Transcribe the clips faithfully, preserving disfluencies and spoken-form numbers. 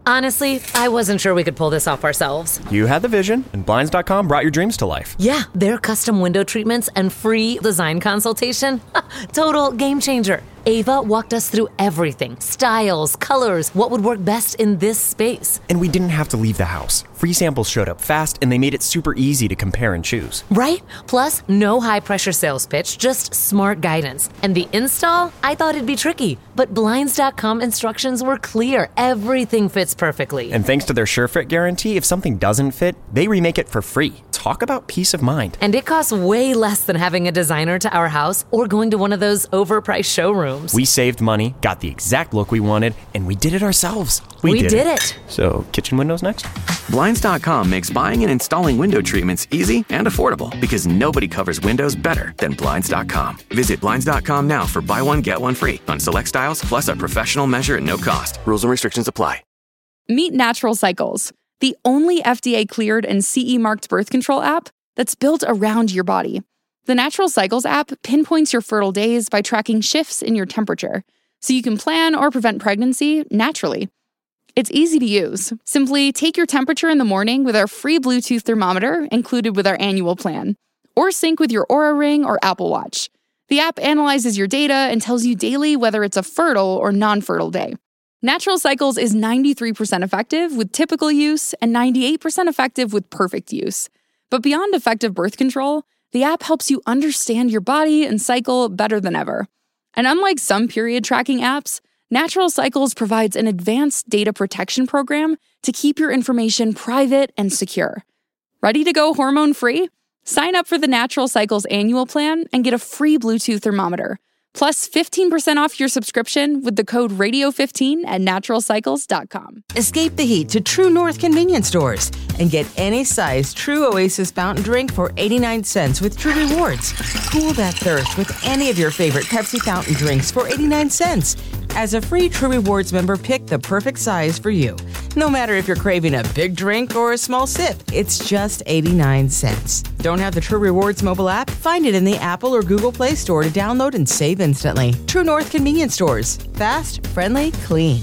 Honestly, I wasn't sure we could pull this off ourselves. You had the vision, and Blinds dot com brought your dreams to life. Yeah, their custom window treatments and free design consultation. Total game changer. Ava walked us through everything. Styles, colors, what would work best in this space. And we didn't have to leave the house. Free samples showed up fast, and they made it super easy to compare and choose. Right? Plus, no high-pressure sales pitch, just smart guidance. And the install? I thought it'd be tricky, but Blinds dot com instructions were clear. Everything fits perfectly. And thanks to their SureFit guarantee, if something doesn't fit, they remake it for free. Talk about peace of mind. And it costs way less than having a designer to our house or going to one of those overpriced showrooms. We saved money, got the exact look we wanted, and we did it ourselves. We, we did, did it. it. So, kitchen windows next? Blinds dot com makes buying and installing window treatments easy and affordable because nobody covers windows better than Blinds dot com. Visit Blinds dot com now for buy one, get one free on select styles, plus a professional measure at no cost. Rules and restrictions apply. Meet Natural Cycles, the only F D A-cleared and C E-marked birth control app that's built around your body. The Natural Cycles app pinpoints your fertile days by tracking shifts in your temperature, so you can plan or prevent pregnancy naturally. It's easy to use. Simply take your temperature in the morning with our free Bluetooth thermometer included with our annual plan, or sync with your Oura Ring or Apple Watch. The app analyzes your data and tells you daily whether it's a fertile or non-fertile day. Natural Cycles is ninety-three percent effective with typical use and ninety-eight percent effective with perfect use. But beyond effective birth control, the app helps you understand your body and cycle better than ever. And unlike some period tracking apps, Natural Cycles provides an advanced data protection program to keep your information private and secure. Ready to go hormone-free? Sign up for the Natural Cycles annual plan and get a free Bluetooth thermometer, plus fifteen percent off your subscription with the code radio fifteen at natural cycles dot com. Escape the heat to True North convenience stores and get any size True Oasis fountain drink for eighty-nine cents with True Rewards. Cool that thirst with any of your favorite Pepsi fountain drinks for eighty-nine cents. As a free True Rewards member, pick the perfect size for you. No matter if you're craving a big drink or a small sip, it's just eighty-nine cents. Don't have the True Rewards mobile app? Find it in the Apple or Google Play Store to download and save instantly. True North convenience stores. Fast, friendly, clean.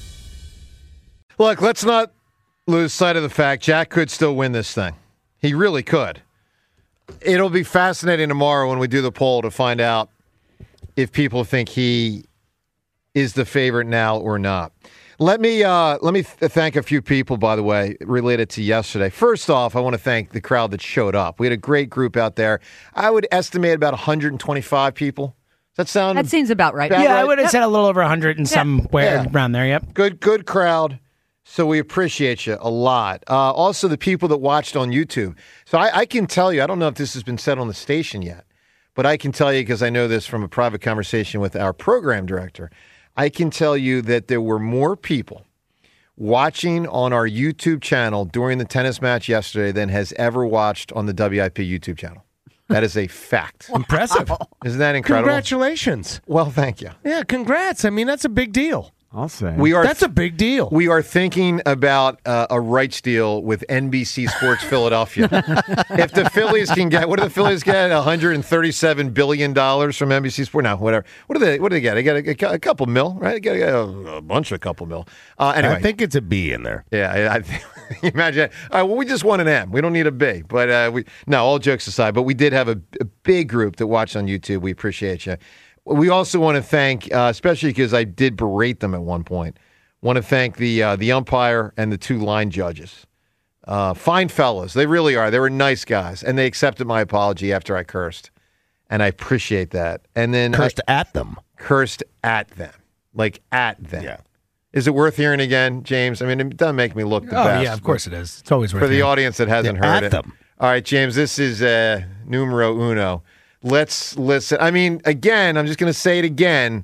Look, let's not lose sight of the fact Jack could still win this thing. He really could. It'll be fascinating tomorrow when we do the poll to find out if people think he is the favorite now or not. Let me uh, let me th- thank a few people, by the way, related to yesterday. First off, I want to thank the crowd that showed up. We had a great group out there. I would estimate about one hundred twenty-five people. Does that sound That seems about right. about yeah, right? I would have Yep. said a little over one hundred and somewhere Yeah. around there, yep. Good, good crowd. So we appreciate you a lot. Uh, also, the people that watched on YouTube. So I, I can tell you, I don't know if this has been said on the station yet, but I can tell you because I know this from a private conversation with our program director. I can tell you that there were more people watching on our YouTube channel during the tennis match yesterday than has ever watched on the W I P YouTube channel. That is a fact. Impressive. Isn't that incredible? Congratulations. Well, thank you. Yeah, congrats. I mean, that's a big deal. I'll say. We are That's a big deal. We are thinking about uh, a rights deal with N B C Sports Philadelphia. If the Phillies can get, what do the Phillies get? one hundred thirty-seven billion dollars from N B C Sports? No, whatever. What do they? What do they get? They get a, a couple mil, right? They get a, a bunch of couple mil. Uh, anyway, I think it's a B in there. yeah. I, I think, imagine. All right, well, we just want an M. We don't need a B. But uh, we no. All jokes aside, but we did have a, a big group that watched on YouTube. We appreciate you. We also want to thank, uh, especially because I did berate them at one point, want to thank the uh, the umpire and the two line judges. Uh, fine fellows. They really are. They were nice guys. And they accepted my apology after I cursed. And I appreciate that. And then Cursed I, at them. Cursed at them. Like at them. Yeah. Is it worth hearing again, James? I mean, it doesn't make me look the Oh, best. yeah, of course it is. It's always worth For the hearing. audience that hasn't Yeah, heard at it. them. All right, James, this is uh, numero uno. Let's listen. I mean, again, I'm just going to say it again.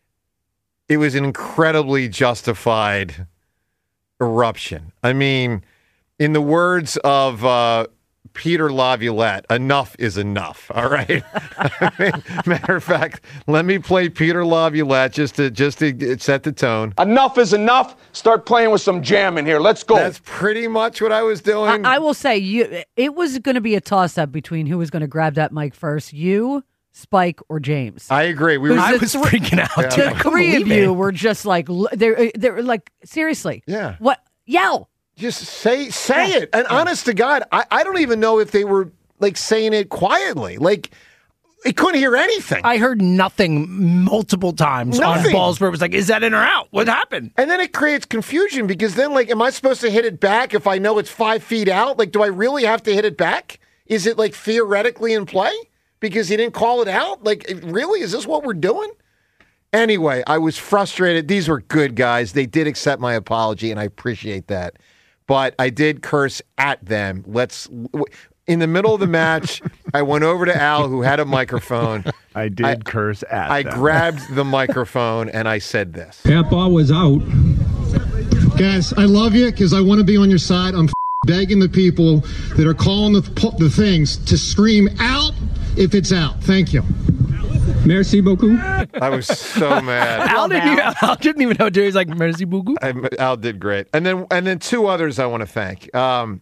It was an incredibly justified eruption. I mean, in the words of uh, Peter Laviolette, enough is enough. All right. I mean, matter of fact, let me play Peter Laviolette just to just to set the tone. Enough is enough. Start playing with some jam in here. Let's go. That's pretty much what I was doing. I, I will say, you. It was going to be a toss-up between who was going to grab that mic first, you, Spike, or James. I agree. We Who's were, the I was three- freaking out. Yeah. Dude, I The couldn't three of believe you it. were just like l- they're they're like seriously. Yeah. What? Yell. just say say Yeah. it. And honest to God, I, I don't even know if they were like saying it quietly. Like, I couldn't hear anything. I heard nothing multiple times Nothing. on balls where it was like, is that in or out? What happened? And then it creates confusion because then, like, am I supposed to hit it back if I know it's five feet out? Like, do I really have to hit it back? Is it, like, theoretically in play because he didn't call it out? Like, really? Is this what we're doing? Anyway, I was frustrated. These were good guys. They did accept my apology, and I appreciate that. But I did curse at them. Let's. In the middle of the match, I went over to Al, who had a microphone. I did I- curse at I them. grabbed the microphone and I said this. Papa was out. Guys, I love you because I want to be on your side. I'm f- begging the people that are calling the, the things to scream out if it's out. Thank you. Merci beaucoup. I was so mad. Al didn't, even, Al didn't even know. He was like, merci beaucoup. I, Al did great. And then and then two others I want to thank. Um,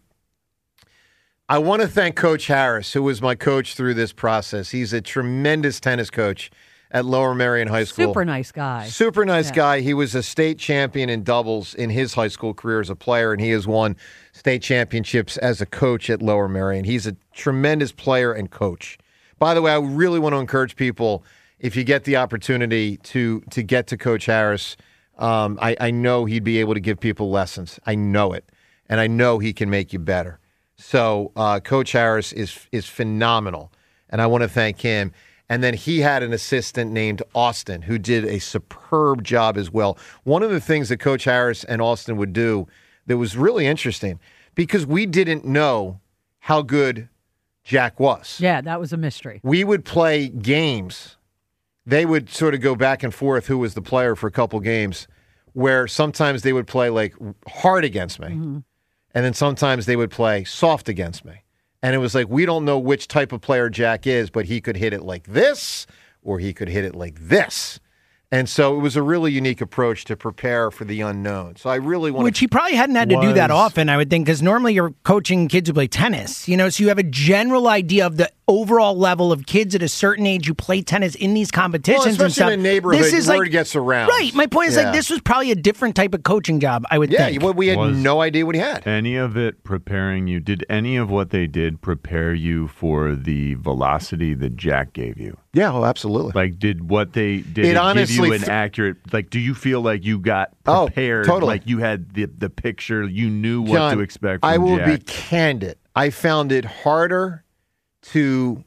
I want to thank Coach Harris, who was my coach through this process. He's a tremendous tennis coach at Lower Merion High School. Super nice guy. Super nice Yeah. guy. He was a state champion in doubles in his high school career as a player, and he has won state championships as a coach at Lower Merion. He's a tremendous player and coach. By the way, I really want to encourage people, if you get the opportunity to to get to Coach Harris, um, I, I know he'd be able to give people lessons. I know it, and I know he can make you better. So uh, Coach Harris is is phenomenal, and I want to thank him. And then he had an assistant named Austin who did a superb job as well. One of the things that Coach Harris and Austin would do that was really interesting, because we didn't know how good Jack was. Yeah, that was a mystery. We would play games. They would sort of go back and forth who was the player for a couple games, where sometimes they would play like hard against me. Mm-hmm. And then sometimes they would play soft against me. And it was like, we don't know which type of player Jack is, but he could hit it like this, or he could hit it like this. And so it was a really unique approach to prepare for the unknown. So I really want Which to... he probably hadn't had to do that Was- often, I would think, because normally you're coaching kids who play tennis, you know, so you have a general idea of the overall level of kids at a certain age who play tennis in these competitions. Well, and especially stuff. in a neighborhood, This is word like, gets around. Right. My point is Yeah. like this was probably a different type of coaching job, I would Yeah, think. well, we had Was- no idea what he had. Any of it preparing you? Did any of what they did prepare you for the velocity that Jack gave you? Yeah, well, absolutely. Like, did what they did It it honestly give you an th- accurate? Like, do you feel like you got Oh, prepared? totally. Like you had the the picture, you knew what John, to expect from I will Jack. be candid. I found it harder to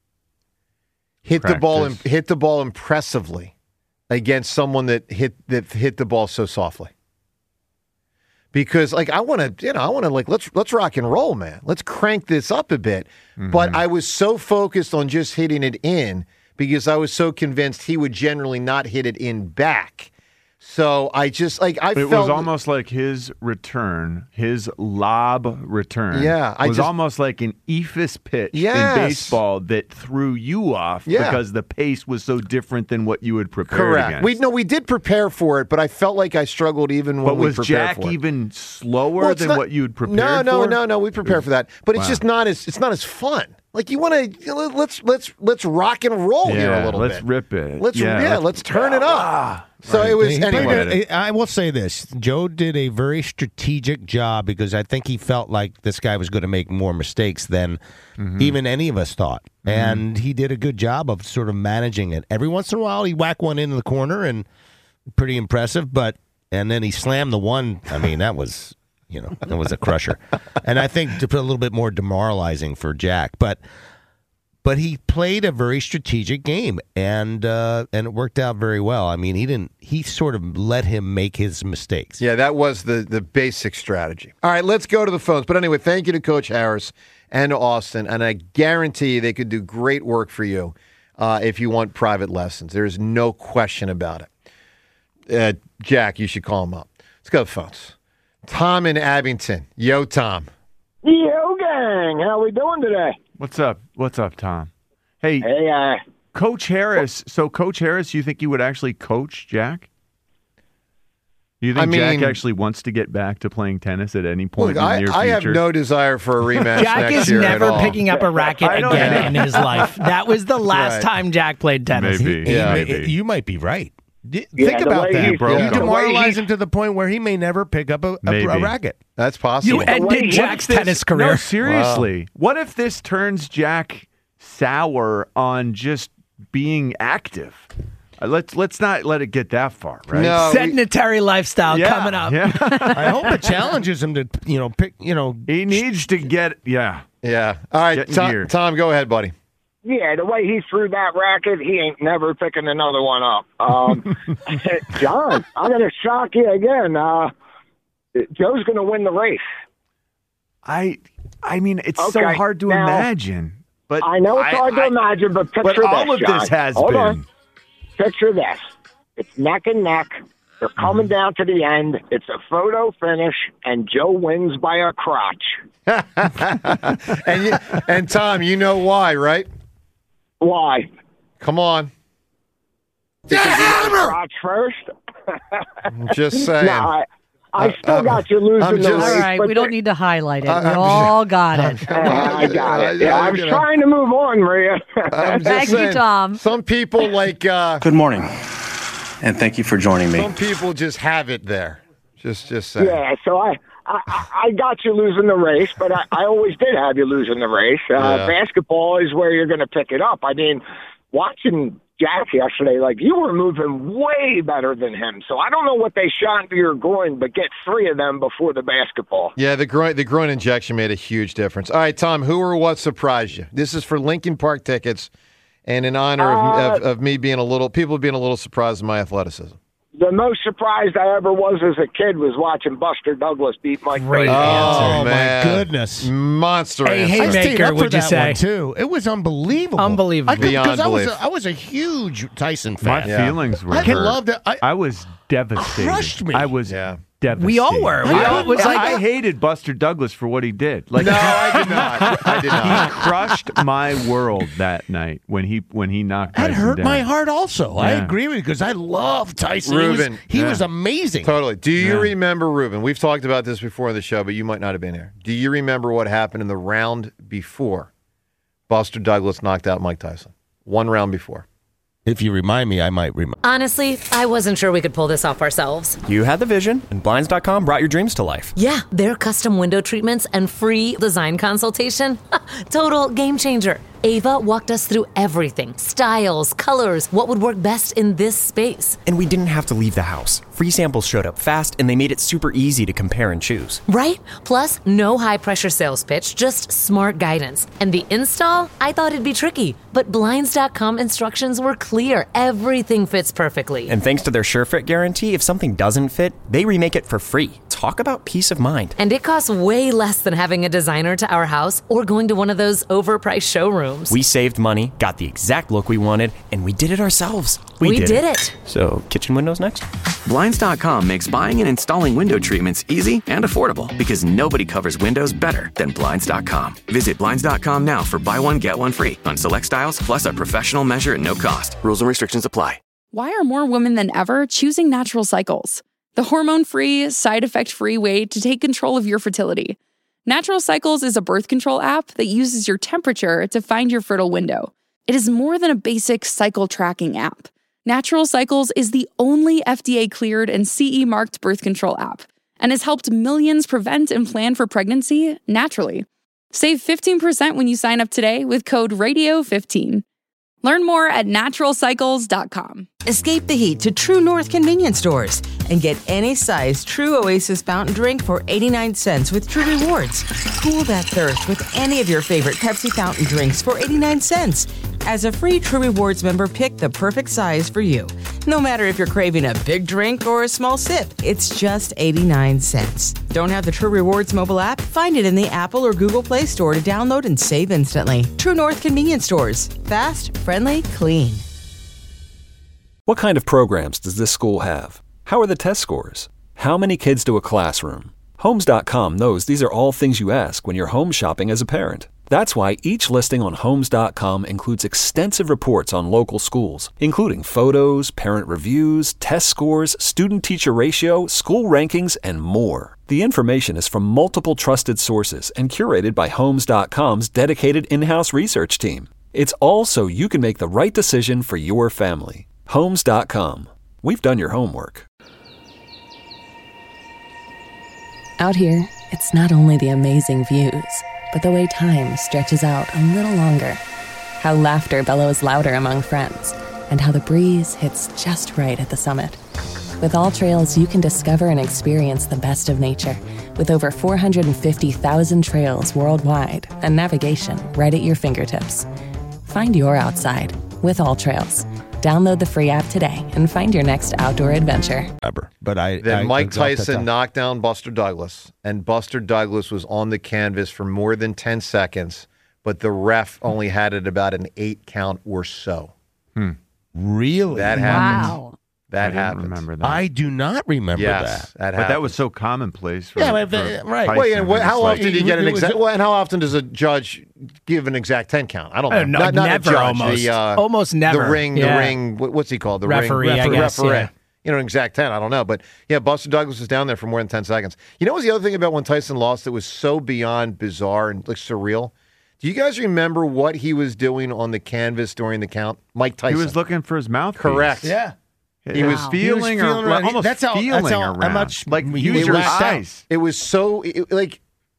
hit the ball and Practice. hit the ball impressively against someone that hit that hit the ball so softly. Because like I want to, you know, I want to like let's let's rock and roll, man. Let's crank this up a bit. Mm-hmm. But I was so focused on just hitting it in because I was so convinced he would generally not hit it in back. So I just like I It felt was almost like his return, his lob return. Yeah, I was just- almost like an eephus pitch Yes. in baseball that threw you off Yeah. because the pace was so different than what you had prepared correct. against. We no, we did prepare for it, but I felt like I struggled even when But we was prepared Jack for it. even slower Well, it's than not- what you had prepared No, no, for? no, no. We prepare for that, but it's Wow. just not as it's not as fun. Like you want to let's let's let's rock and roll here a Yeah, little let's bit. rip it. Let's yeah, Yeah, let's, let's- turn it up. So Right. it was He played anyway. a- I will say this: Joe did a very strategic job because I think he felt like this guy was going to make more mistakes than even any of us thought, and he did a good job of sort of managing it. Every once in a while, he whacked one into the corner, and pretty impressive. But and then he slammed the one. I mean, that was you know that was a crusher, and I think to put a little bit more demoralizing for Jack, but. But he played a very strategic game, and uh, and it worked out very well. I mean, he didn't. He sort of let him make his mistakes. Yeah, that was the the basic strategy. All right, let's go to the phones. But anyway, thank you to Coach Harris and to Austin, and I guarantee they could do great work for you uh, if you want private lessons. There's no question about it. Uh, Jack, you should call him up. Let's go to the phones. Tom in Abington. Yo, Tom. Yo, gang. How we doing today? What's up? What's up, Tom? Hey, Hey, uh, Coach Harris. So, Coach Harris, you think you would actually coach Jack? Do you think I mean- Jack actually wants to get back to playing tennis at any point Look, in the I, near I have future? no desire for a rematch Jack next is year never at all. picking up a racket I don't again know. in his life. That was the last Right. time Jack played tennis. Maybe. He Yeah. may- maybe. you might be right. D- Yeah, Think the about way that, he's- bro. yeah. You the way demoralize he's- him to the point where he may never pick up a, a, Maybe. a racket. That's possible. You ended Jack's This- tennis career. No, seriously. What if this turns Jack sour on just being active? Uh, Let's let's not let it get that far, right? No, we- Sedentary lifestyle Yeah, coming up. Yeah. I hope it challenges him to, you know, pick, you know. He needs to get, yeah. yeah. All right, Get in Tom, gear. Tom, go ahead, buddy. Yeah, the way he threw that racket, he ain't never picking another one up. Um, John, I'm going to shock you again. Uh, Joe's going to win the race. I I mean, it's so Okay, hard to now- imagine. But I know it's I- hard to I- imagine, but picture But this, all of John. this has Hold been. on. Picture this. It's neck and neck. They're coming down to the end. It's a photo finish, and Joe wins by a crotch. and you, and Tom, you know why, right? Why? Come on. Crotch first? I'm just saying. No, I, I Uh, still um, got you losing I'm the just- race. All right, but we don't need to highlight it. I- We I'm all got it. Uh, I got it. Yeah, I was you know. trying to move on, Maria. I'm just Thank you, saying, Tom. Some people like uh, Good morning, and thank you for joining me. some people just have it there. Just just saying. Yeah, so I, I, I got you losing the race, but I, I always did have you losing the race. Uh, Yeah. Basketball is where you're going to pick it up. I mean, watching Jack yesterday, like, you were moving way better than him. So I don't know what they shot into your groin, but get three of them before the basketball. Yeah, the groin the groin injection made a huge difference. All right, Tom, who or what surprised you? This is for Lincoln Park tickets, and in honor of, Uh, of, of me being a little people being a little surprised in my athleticism. The most surprised I ever was as a kid was watching Buster Douglas beat Mike Great Tyson. Oh, Oh, man. my goodness. Monster Hey, answer. hey, I stayed Maker, up for would you that say? one, too. It was unbelievable. Unbelievable. I could- 'cause Beyond I was, belief. a, I was a huge Tyson My fan. Yeah. feelings were I hurt. loved it. I, I was devastated. Crushed me. I was Yeah. devastated. We all were. We I, all- it was like- I hated Buster Douglas for what he did. Like, No, I did not. I did he not. crushed my world that night when he when he knocked that Tyson hurt down. my heart also. I Yeah. agree with you because I love Tyson. He was- Ruben. He Yeah. was amazing. Totally. Do you Yeah. remember, Ruben? We've talked about this before in the show, but you might not have been here. Do you remember what happened in the round before Buster Douglas knocked out Mike Tyson? One round before. If you remind me, I might remember. Honestly, I wasn't sure we could pull this off ourselves. You had the vision, and Blinds dot com brought your dreams to life. Yeah, their custom window treatments and free design consultation. Total game changer. Ava walked us through everything styles, colors, what would work best in this space. And we didn't have to leave the house. Free samples showed up fast, and they made it super easy to compare and choose. Right? Plus, no high pressure sales pitch, just smart guidance. And the install? I thought it'd be tricky, but Blinds dot com instructions were clear. Everything fits perfectly. And thanks to their SureFit guarantee, if something doesn't fit, they remake it for free. Talk about peace of mind. And it costs way less than having a designer to our house or going to one of those overpriced showrooms. We saved money, got the exact look we wanted, and we did it ourselves. We did it. So, kitchen windows next? Blinds dot com makes buying and installing window treatments easy and affordable because nobody covers windows better than Blinds dot com. Visit Blinds dot com now for buy one, get one free on select styles, plus a professional measure at no cost. Rules and restrictions apply. Why are more women than ever choosing Natural Cycles? The hormone-free, side-effect-free way to take control of your fertility. Natural Cycles is a birth control app that uses your temperature to find your fertile window. It is more than a basic cycle tracking app. Natural Cycles is the only F D A-cleared and C E-marked birth control app and has helped millions prevent and plan for pregnancy naturally. Save fifteen percent when you sign up today with code radio fifteen. Learn more at natural cycles dot com. Escape the heat to True North convenience stores and get any size True Oasis fountain drink for eighty-nine cents with True Rewards. Cool that thirst with any of your favorite Pepsi fountain drinks for eighty-nine cents. As a free True Rewards member, pick the perfect size for you. No matter if you're craving a big drink or a small sip, it's just eighty-nine cents. Don't have the True Rewards mobile app? Find it in the Apple or Google Play Store to download and save instantly. True North convenience stores. Fast, friendly, clean. What kind of programs does this school have? How are the test scores? How many kids do a classroom? Homes dot com knows these are all things you ask when you're home shopping as a parent. That's why each listing on Homes dot com includes extensive reports on local schools, including photos, parent reviews, test scores, student-teacher ratio, school rankings, and more. The information is from multiple trusted sources and curated by Homes dot com's dedicated in-house research team. It's all so you can make the right decision for your family. Homes dot com. We've done your homework. Out here, it's not only the amazing views, but the way time stretches out a little longer. How laughter bellows louder among friends, and how the breeze hits just right at the summit. With All Trails, you can discover and experience the best of nature, with over four hundred fifty thousand trails worldwide and navigation right at your fingertips. Find your outside with All Trails. Download the free app today and find your next outdoor adventure. But I Then I- Mike I- I- Tyson knocked down Buster Douglas, and Buster Douglas was on the canvas for more than ten seconds, but the ref only had it about an eight count or so. Hmm. Really? That happened. Wow. That I didn't happened. remember that. I do not remember Yes, that. that but that happened. was so commonplace. For, Yeah, but for the- right. Tyson. Wait, and what, It's how like- often do you get an it was- exact? Well, and how often does a judge give an exact ten count? I don't know. Uh, no, not, not never, a judge. almost. The, uh, Almost never. The ring. Yeah. The ring. What, what's he called? The Referee, ring. I guess, Referee. yeah. You know, an exact ten. I don't know, but yeah, Buster Douglas was down there for more than ten seconds. You know, what was the other thing about when Tyson lost that was so beyond bizarre and like surreal? Do you guys remember what he was doing on the canvas during the count? Mike Tyson. He was looking for his mouthpiece. Correct. Yeah. He was Wow. feeling, He was feeling around, around. almost That's how- feeling that's how- how around. much like he use was your out. eyes. It was so it, like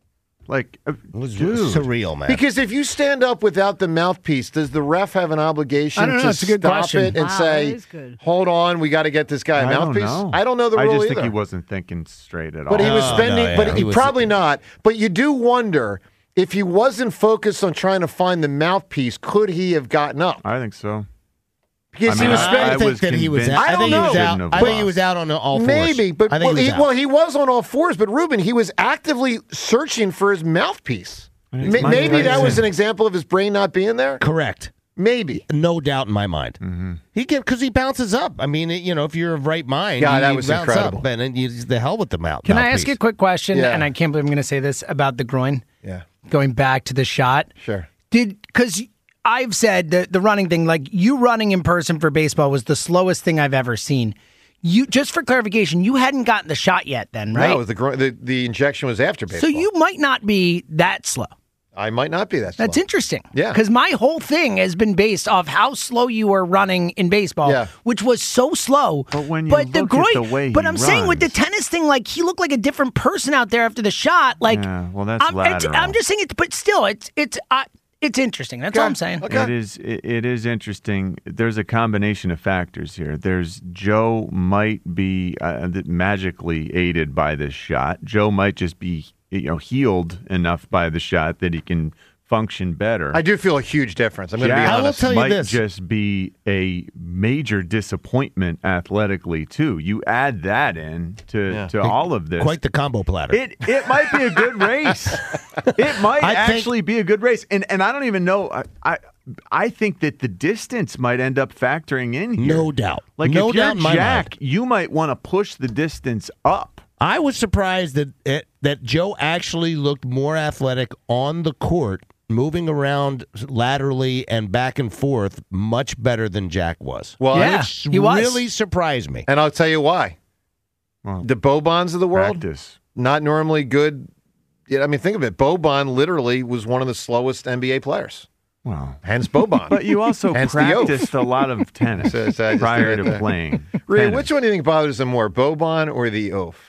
Like uh, It was dude. surreal, man. because if you stand up without the mouthpiece, does the ref have an obligation I don't know, to it's a good stop question. it and Wow, say, that is good. "Hold on, we got to get this guy a I don't mouthpiece"? know. I don't know the I rule just either. think he wasn't thinking straight at all. But he was Oh, spending, no, yeah. but he, He was- probably not. But you do wonder if he wasn't focused on trying to find the mouthpiece, could he have gotten up? I think so. Because I mean, he was I- spending. I think was that he was. convinced I, I don't think he was know. out. Shouldn't have I think he lost. was out on all fours. Maybe, but I think well, he he, was out. well, he was on all fours. But Ruben, he was actively searching for his mouthpiece. It's Ma- Mike Maybe that Tyson. was an example of his brain not being there. Correct. Maybe. No doubt in my mind. Mm-hmm. He can because he bounces up. I mean, it- you know, if you're of right mind, Yeah, you, that you was bounce incredible. Up, and then you, the hell with the mouth. Can I ask mouthpiece. you a quick question? Yeah. And I can't believe I'm going to say this about the groin. Yeah. Going back to the shot. Sure. Did because I've said the the running thing, like you running in person for baseball was the slowest thing I've ever seen. You just for clarification, you hadn't gotten the shot yet, then, right? No, the, gro- the the injection was after baseball. so you might not be that slow. I might not be that slow. That's interesting. Yeah. Because my whole thing has been based off how slow you were running in baseball, Yeah. which was so slow. But when you but the look groin, at the way but he I'm saying with the runs- tennis thing, like he looked like a different person out there after the shot. Like, Yeah, well, that's I'm, it's- lateral. I'm just saying it, but still, it's it's uh, it's interesting. That's all I'm saying. It is. It, it is interesting. There's a combination of factors here. There's Joe might be uh, magically aided by this shot. Joe might just be you know healed enough by the shot that he can function better. I do feel a huge difference. I'm going to be Jack honest. might just be a major disappointment athletically too. You add that in to, Yeah. to all of this. Quite the combo platter. It it might be a good race. It might I think- actually be a good race, and and I don't even know. I, I I think that the distance might end up factoring in here. No doubt. Like No if you're doubt in my Jack, mind. you might want to push the distance up. I was surprised that it, that Joe actually looked more athletic on the court, moving around laterally and back and forth, much better than Jack was. Well, Yeah, which he was. really surprised me. And I'll tell you why. Well, The Bobans of the world, practice. not normally good. Yeah, I mean, think of it. Boban literally was one of the slowest N B A players. Wow. Hence Boban. But you also Hence the oath. practiced a lot of tennis So- so I just prior did to that. playing. Rhea, tennis. which one do you think bothers them more, Boban or the oaf?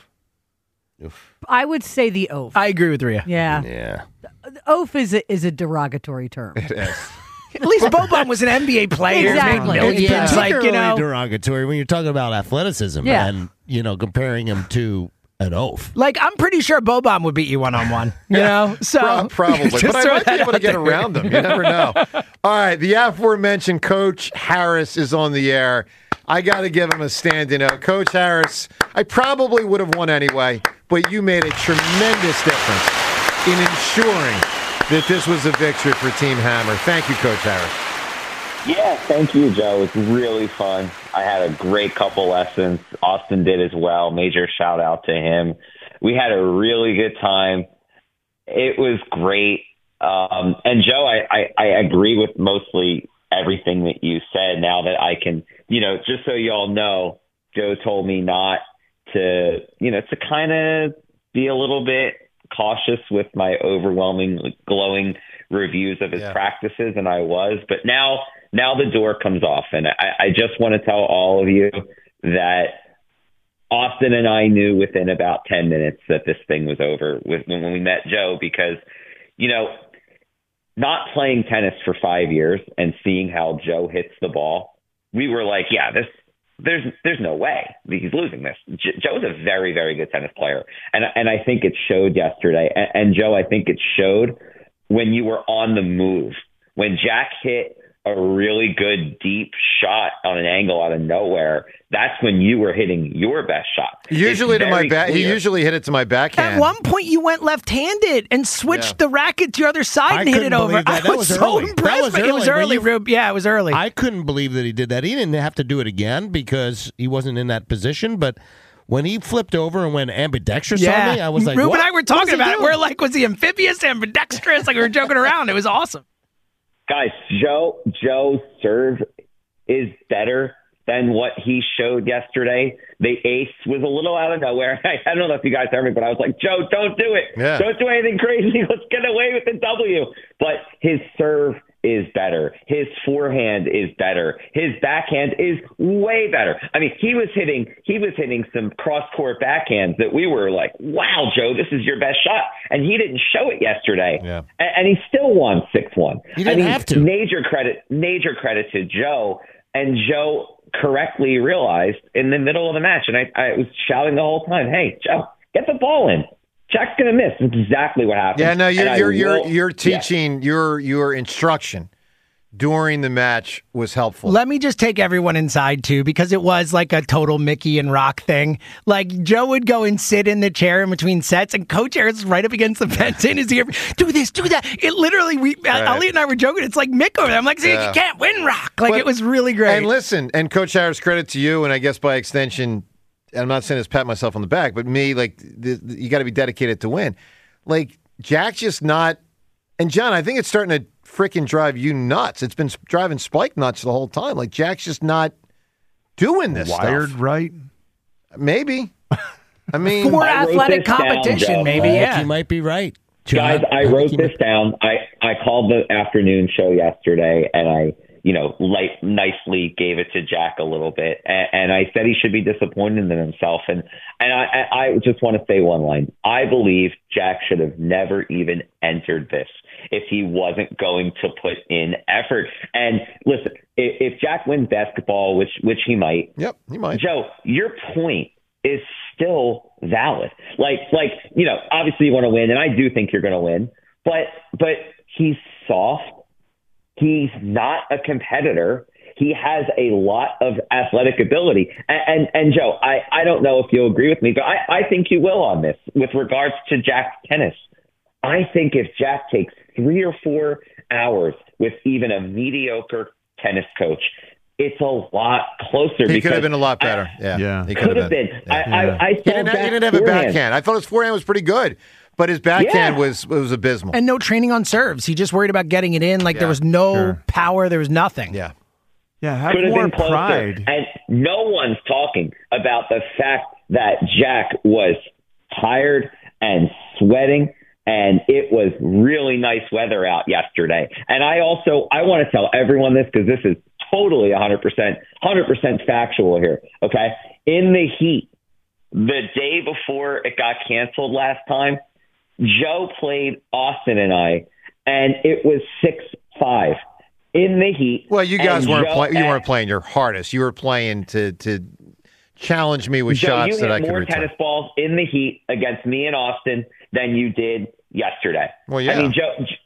I would say the oaf. I agree with Rhea. yeah. Yeah. The oaf is a, is a derogatory term. It is. At least Boban was an N B A player. Exactly. Made millions. Yeah. Like, you Particularly know, derogatory when you're talking about athleticism Yeah. and you know comparing him to an oaf. like I'm pretty sure Boban would beat you one on one. You know, so Pro- probably, just but I throw might be that able to out get there. around them. You never know. All right, the aforementioned Coach Harris is on the air. I got to give him a standing out. Coach Harris, I probably would have won anyway, but you made a tremendous difference in ensuring that this was a victory for Team Hammer. Thank you, Coach Harris. Yeah, thank you, Joe. It was really fun. I had a great couple lessons. Austin did as well. Major shout out to him. We had a really good time. It was great. Um, and Joe, I, I, I agree with mostly everything that you said. Now that I can, you know, just so you all know, Joe told me not to, you know, to kind of be a little bit cautious with my overwhelming, glowing reviews of his yeah. practices, and I was. But now, now the door comes off, and I, I just want to tell all of you that Austin and I knew within about ten minutes that this thing was over with, when we met Joe, because, you know, not playing tennis for five years and seeing how Joe hits the ball, we were like, yeah, this, there's, there's no way he's losing this. J- Joe's a very, very good tennis player. And, and I think it showed yesterday. And, and Joe, I think it showed when you were on the move, when Jack hit a really good deep shot on an angle out of nowhere, that's when you were hitting your best shot. Usually to my back. He usually hit it to my backhand. At one point, you went left-handed and switched yeah. the racket to your other side I and hit it over. That. I that was, was so early. impressed. Was it was early, you, Rube. Yeah, it was early. I couldn't believe that he did that. He didn't have to do it again because he wasn't in that position, but when he flipped over and went ambidextrous yeah. on me, I was like, Rube what? and I were talking about it. Doing? We're like, was he amphibious, ambidextrous? Like, we were joking around. It was awesome. Guys, Joe Joe's serve is better than what he showed yesterday. The ace was a little out of nowhere. I, I don't know if you guys heard me, but I was like, Joe, don't do it. Yeah. Don't do anything crazy. Let's get away with the W. But his serve is better. His forehand is better. His backhand is way better. I mean, he was hitting he was hitting some cross-court backhands that we were like, wow, Joe, this is your best shot. And he didn't show it yesterday. Yeah. And, and he still won six one. He didn't I mean, have to. Major credit, major credit to Joe. And Joe correctly realized in the middle of the match, and I, I was shouting the whole time, hey, Joe, get the ball in. Jack's going to miss. That's exactly what happened. Yeah, no, you're And you're I you're, will- you're teaching yeah. your your instruction during the match was helpful. Let me just take everyone inside, too, because it was like a total Mickey and Rock thing. Like, Joe would go and sit in the chair in between sets, and Coach Harris is right up against the fence in his ear. Do this, do that. It literally, we, Right. Elliot and I were joking. It's like Mick over there. I'm like, see, Yeah. you can't win Rock. Like, But- it was really great. And listen, and Coach Harris, credit to you, and I guess by extension, and I'm not saying this pat myself on the back, but me, like, the, the, you got to be dedicated to win. Like, Jack's just not, and John, I think it's starting to freaking drive you nuts. It's been driving Spike nuts the whole time. Like, Jack's just not doing this Wired stuff. right? Maybe. I mean, For I wrote athletic this down, competition, Joe. maybe, I yeah. think you might be right. John. Guys, I think wrote you this might- down. I, I called the afternoon show yesterday, and I, you know, light, nicely gave it to Jack a little bit, and, and I said he should be disappointed in himself. And and I, I I just want to say one line. I believe Jack should have never even entered this if he wasn't going to put in effort. And listen, if, if Jack wins basketball, which which he might, yep, he might. Joe, your point is still valid. Like, like you know, obviously you want to win, and I do think you're going to win. But but he's soft. He's not a competitor. He has a lot of athletic ability. And and, and Joe, I, I don't know if you'll agree with me, but I, I think you will on this with regards to Jack's tennis. I think if Jack takes three or four hours with even a mediocre tennis coach, it's a lot closer. He could have been a lot better. I, yeah, yeah. He could have been. Yeah. I, I, I He saw didn't, have, he Jack's didn't have a forehand. backhand. I thought his forehand was pretty good, but his backhand Yeah. was was abysmal. And no training on serves. He just worried about getting it in. Like, there was no sure. power. There was nothing. Yeah. Yeah, have Could have more been closer. pride. And no one's talking about the fact that Jack was tired and sweating, and it was really nice weather out yesterday. And I also, I want to tell everyone this because this is totally one hundred percent, one hundred percent factual here, okay? In the heat, the day before it got canceled last time, Joe played Austin and I, and it was six five. In the heat. Well, you guys and weren't Joe playing. You had- weren't playing your hardest. You were playing to to challenge me with Joe, shots you that hit I could more return. tennis balls in the heat against me and Austin than you did yesterday. Well, yeah. I mean, Joe, j-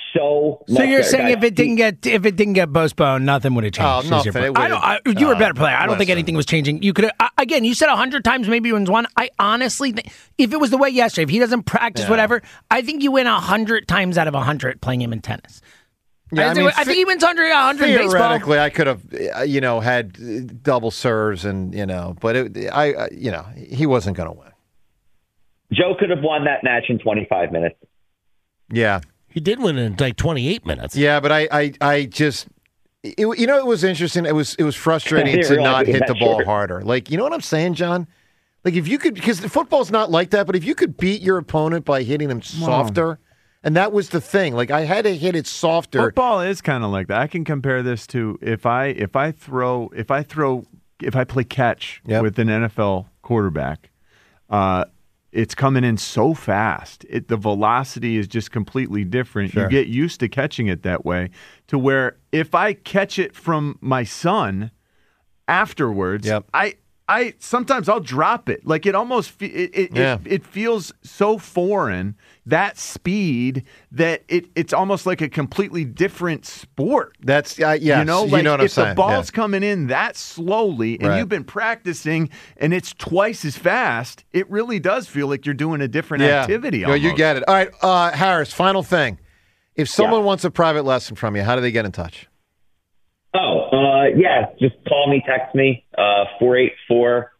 so. So much you're better. saying Guys, if it didn't get if it didn't get postponed, nothing would have changed. Oh, is your nothing. point. It I don't. I, would've- you were a uh, better player. I don't think listen. anything was changing. You could have again. You said a hundred times maybe you wins one. I honestly think if it was the way yesterday, if he doesn't practice Yeah. whatever, I think you win a hundred times out of a hundred playing him in tennis. Yeah, I, I think, mean, I think he wins hundred out of hundred in baseball. Theoretically, I could have, uh, you know, had uh, double serves and you know, but it, I, uh, you know, he wasn't going to win. Joe could have won that match in twenty-five minutes. Yeah, He did win in like twenty-eight minutes. Yeah, but I, I, I just, it, you know, it was interesting. It was, it was frustrating I to didn't not realize it was hit the that ball short. harder. Like, you know what I'm saying, John? Like, if you could, because the football's not like that, but if you could beat your opponent by hitting him softer, and that was the thing. Like, I had to hit it softer. Football is kind of like that. I can compare this to if I if I throw if I throw if I play catch Yep. with an N F L quarterback. Uh, it's coming in so fast. It, the velocity is just completely different. Sure. You get used to catching it that way to where if I catch it from my son afterwards, Yep. I I sometimes I'll drop it. Like it almost fe- it it, Yeah. it it feels so foreign, that speed, that it it's almost like a completely different sport. That's uh, yes, You know, you like know what I'm if saying. the ball's Yeah. coming in that slowly and Right. you've been practicing and it's twice as fast, it really does feel like you're doing a different Yeah. activity. No, you almost. get it. All right, uh, Harris, final thing. If someone wants a private lesson from you, how do they get in touch? Oh, uh, yeah. Just call me, text me, uh, four eight four,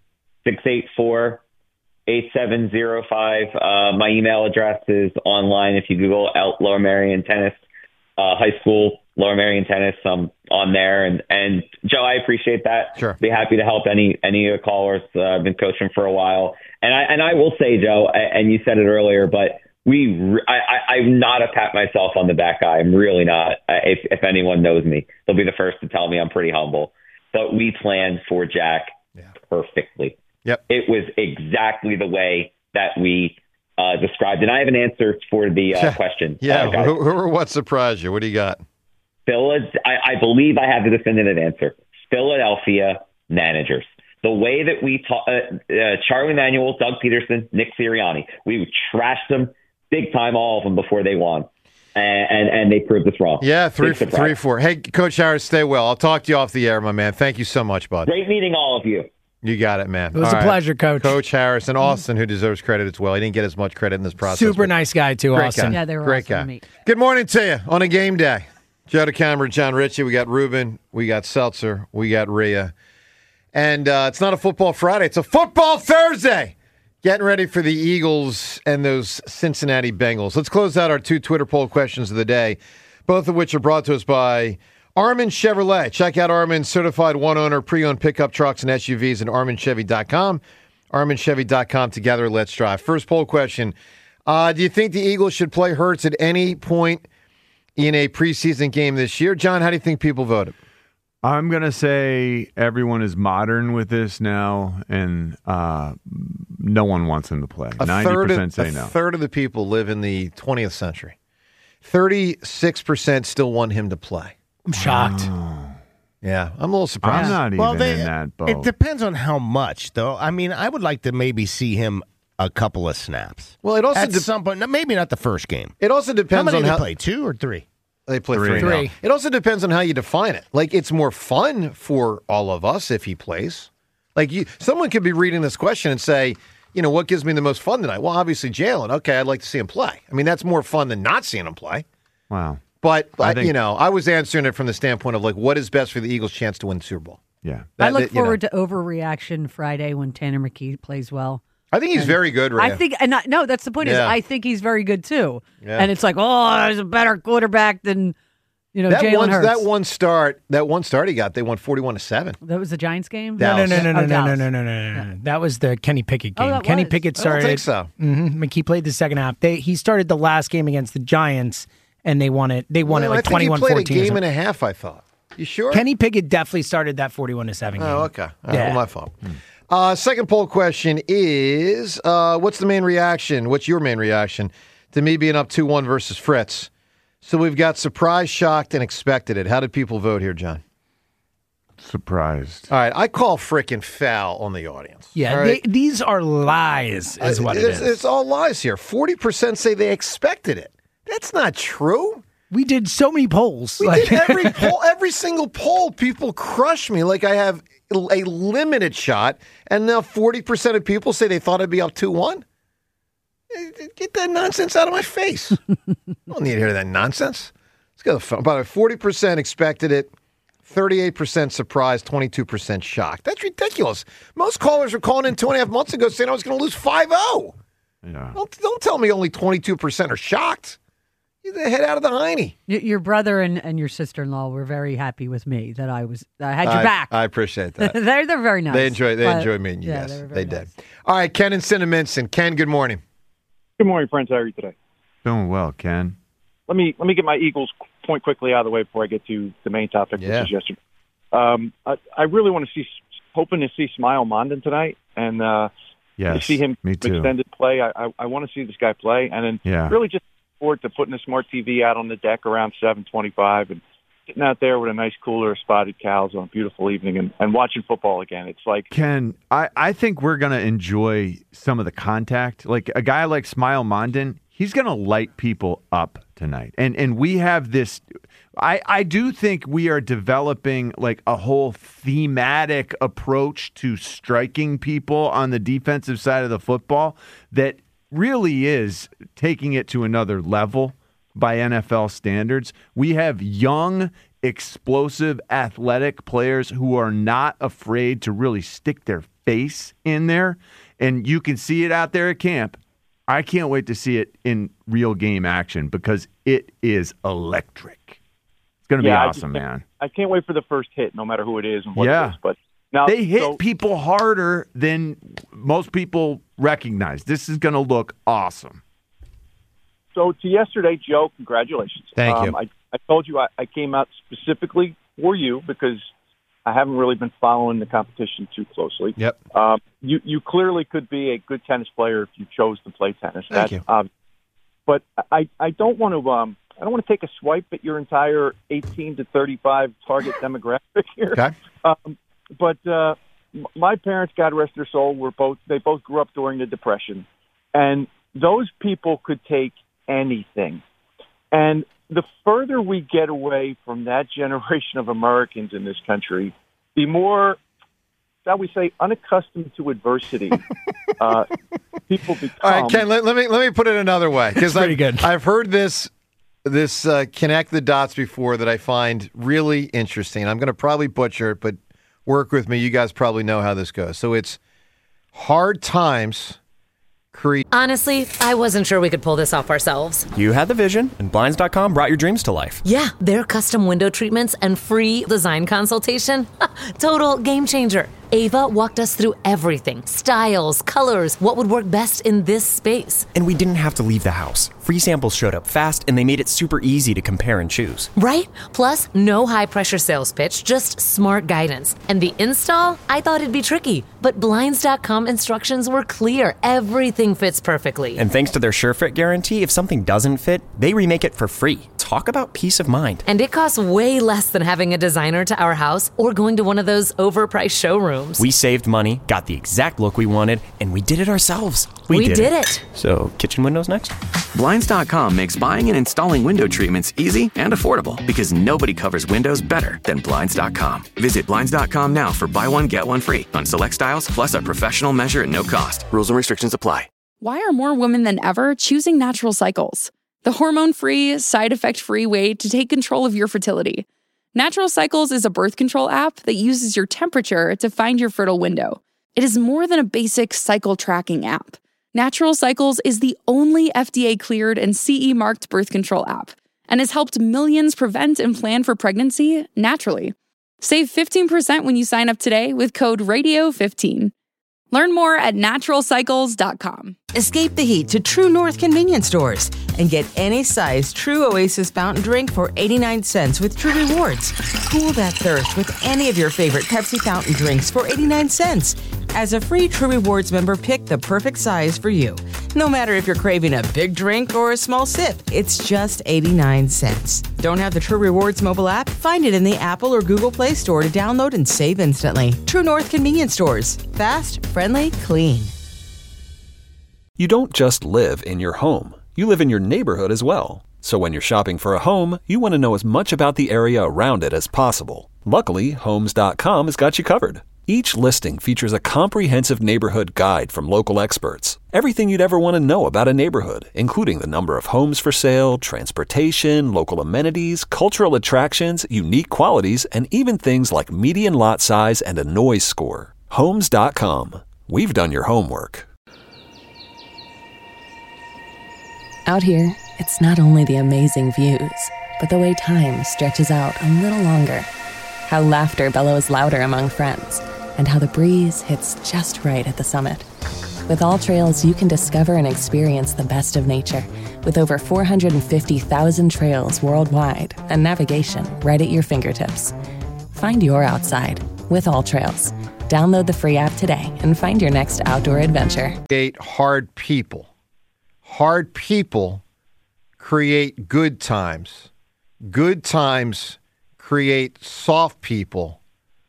six eight four, eight seven zero five. Uh, my email address is online. If you Google out Lower Merion Tennis, uh, high school, Lower Merion Tennis, I'm on there. And, and Joe, I appreciate that. Sure. Be happy to help any, any of the callers. Uh, I've been coaching for a while. And I, and I will say, Joe, and you said it earlier, but we, re- I, I, I'm not a pat myself on the back guy. I'm really not. Uh, if, if anyone knows me, they'll be the first to tell me I'm pretty humble. But we planned for Jack perfectly. Yep. It was exactly the way that we uh, described. And I have an answer for the uh, question. Yeah, Uh, guys. who, who or what surprised you? What do you got? Phila- I, I believe I have the definitive answer. Philadelphia managers. The way that we talk, uh, uh, Charlie Manuel, Doug Peterson, Nick Sirianni, we trashed them big time, all of them before they won, and and, and they proved us wrong. Yeah, three, Big surprise. three, four. Hey, Coach Harris, stay well. I'll talk to you off the air, my man. Thank you so much, bud. Great meeting all of you. You got it, man. It was All a pleasure, Coach. Coach Harris and Austin, who deserves credit as well. He didn't get as much credit in this process. Super but nice guy, too, great Austin. guy. Yeah, they were Great awesome guy. to meet. Good morning to you on a game day. Joe DeCamera, John Ritchie. We got Ruben. We got Seltzer. We got Rhea. And uh, it's not a football Friday. It's a football Thursday. Getting ready for the Eagles and those Cincinnati Bengals. Let's close out our two Twitter poll questions of the day, both of which are brought to us by Armin Chevrolet. Check out Armin's certified one-owner pre-owned pickup trucks and S U Vs at armin chevy dot com. armin chevy dot com. Together, let's drive. First poll question. Uh, do you think the Eagles should play Hurts at any point in a preseason game this year? John, how do you think people voted? I'm going to say everyone is modern with this now, and uh, no one wants him to play. A ninety third percent of, say a no. third of the people live in the twentieth century. thirty-six percent still want him to play. I'm shocked. Yeah, I'm a little surprised. I'm not even Well, they- in that boat. It depends on how much, though. I mean, I would like to maybe see him a couple of snaps. Well, it also at de- some point, no, maybe not the first game. It also How depends many on did how they play, two or three? They play Three. three. now. Three. It also depends on how you define it. Like, it's more fun for all of us if he plays. Like, you, someone could be reading this question and say, you know, what gives me the most fun tonight? Well, obviously Jalen. Okay, I'd like to see him play. I mean, that's more fun than not seeing him play. Wow. But, I I think- you know, I was answering it from the standpoint of, like, what is best for the Eagles' chance to win the Super Bowl? Yeah. I That- look that, you know. forward to overreaction Friday when Tanner McKee plays well. I think he's And very good, Rhea. I think, and I, no, that's the point. Is Yeah. I think he's very good too. Yeah. And it's like, oh, there's a better quarterback than you know that Jalen one, Hurts. that one start, that one start he got, they won forty-one to seven. That was the Giants game. No, no, no, no, Oh, no, no, no, Dallas. no, no, no, no, no. That was the Kenny Pickett Oh, game. that Kenny was. Pickett I don't started. think so. Mm-hmm. McKee played the second half. They he started the last game against the Giants, and they won it. They won Well, it like I think he twenty-one played fourteen. a game and a half, I thought. You sure? Kenny Pickett definitely started that forty-one to seven game. Oh, okay. All right, Yeah. well, my fault. Uh, second poll question is, uh, what's the main reaction? What's your main reaction to me being up two one versus Fritz? So we've got surprised, shocked, and expected it. How did people vote here, John? Surprised. All right, I call frickin' foul on the audience. Yeah, All right? they, these are lies, is Uh, what it it's, is. It's all lies here. forty percent say they expected it. That's not true. We did so many polls. We like- did every poll, every single poll. People crush me like I have a limited shot, and now forty percent of people say they thought I'd be up two one. Get that nonsense out of my face. I don't need to hear that nonsense. Let's go. to the phone. About forty percent expected it, thirty-eight percent surprised, twenty-two percent shocked. That's ridiculous. Most callers were calling in two and a half months ago saying I was going to lose five oh. Yeah. Don't, don't tell me only twenty-two percent are shocked. Get the head out of the hiney. Y- Your brother and, and your sister-in-law were very happy with me that I was I had your I, back. I appreciate that. they're they're very nice. They enjoy they but- enjoy meeting you yeah, guys. they They, were very did. All right, Ken and Cinnamonston. Ken, good morning. Good morning, friends. How are you today? Doing well, Ken. Let me let me get my Eagles point quickly out of the way before I get to the main topic, Yeah. which is yesterday. Um, I, I really want to see, hoping to see Smile Mondin tonight, and uh, Yes, to see him me too. extended play. I, I, I want to see this guy play, and then Yeah. really just look forward to putting a smart T V out on the deck around seven twenty-five and sitting out there with a nice cooler of spotted cows on a beautiful evening and, and watching football again. It's like Ken, I, I think we're going to enjoy some of the contact. Like a guy like Smile Mondin, he's going to light people up tonight. And and we have this I, I do think we are developing like a whole thematic approach to striking people on the defensive side of the football that really is taking it to another level by N F L standards. We have young, explosive, athletic players who are not afraid to really stick their face in there. And you can see it out there at camp. I can't wait to see it in real game action because it is electric. It's going to yeah, be I awesome, just- man. I can't wait for the first hit, no matter who it is and what Yeah. it is. But now They hit so- people harder than most people recognize. This is going to look awesome. So to yesterday, Joe, congratulations. Thank you. Um, I, I told you I, I came out specifically for you because I haven't really been following the competition too closely. Yep. Um, you you clearly could be a good tennis player if you chose to play tennis. Thank That's you. obvious. But I, I don't want to um I don't want to take a swipe at your entire eighteen to thirty-five target demographic here. Okay. Um, but uh, m- my parents, God rest their soul, were both they both grew up during the Depression, and those people could take anything. And the further we get away from that generation of Americans in this country, the more, shall we say, unaccustomed to adversity uh, people become. All right, Ken. Let, let me let me put it another way because Pretty I've, good. I've heard this this uh, connect the dots before that I find really interesting. I'm going to probably butcher it, but work with me. You guys probably know how this goes. So it's hard times create. Honestly, I wasn't sure we could pull this off ourselves. You had the vision, and Blinds dot com brought your dreams to life. Yeah, their custom window treatments and free design consultation. Total game changer. Ava walked us through everything. Styles, colors, what would work best in this space. And we didn't have to leave the house. Free samples showed up fast, and they made it super easy to compare and choose. Right? Plus, no high-pressure sales pitch, just smart guidance. And the install? I thought it'd be tricky, but Blinds dot com instructions were clear. Everything fits perfectly. And thanks to their SureFit guarantee, if something doesn't fit, they remake it for free. Talk about peace of mind. And it costs way less than having a designer to our house or going to one of those overpriced showrooms. We saved money, got the exact look we wanted, and we did it ourselves. We did it. So, kitchen windows next? Blinds dot com makes buying and installing window treatments easy and affordable because nobody covers windows better than Blinds dot com. Visit Blinds dot com now for buy one, get one free on select styles, plus a professional measure at no cost. Rules and restrictions apply. Why are more women than ever choosing Natural Cycles? The hormone-free, side-effect-free way to take control of your fertility. Natural Cycles is a birth control app that uses your temperature to find your fertile window. It is more than a basic cycle tracking app. Natural Cycles is the only F D A-cleared and C E-marked birth control app and has helped millions prevent and plan for pregnancy naturally. Save fifteen percent when you sign up today with code radio fifteen. Learn more at natural cycles dot com. Escape the heat to True North convenience stores and get any size True Oasis fountain drink for eighty-nine cents with True Rewards. Cool that thirst with any of your favorite Pepsi fountain drinks for eighty-nine cents. As a free True Rewards member, pick the perfect size for you. No matter if you're craving a big drink or a small sip, it's just eighty-nine cents. Don't have the True Rewards mobile app? Find it in the Apple or Google Play Store to download and save instantly. True North convenience stores. Fast, friendly, clean. You don't just live in your home. You live in your neighborhood as well. So when you're shopping for a home, you want to know as much about the area around it as possible. Luckily, Homes dot com has got you covered. Each listing features a comprehensive neighborhood guide from local experts. Everything you'd ever want to know about a neighborhood, including the number of homes for sale, transportation, local amenities, cultural attractions, unique qualities, and even things like median lot size and a noise score. Homes dot com. We've done your homework. Out here, it's not only the amazing views, but the way time stretches out a little longer. How laughter bellows louder among friends, and how the breeze hits just right at the summit. With All Trails, you can discover and experience the best of nature with over four hundred fifty thousand trails worldwide and navigation right at your fingertips. Find your outside with All Trails. Download the free app today and find your next outdoor adventure. Create hard people. Hard people create good times. Good times create soft people.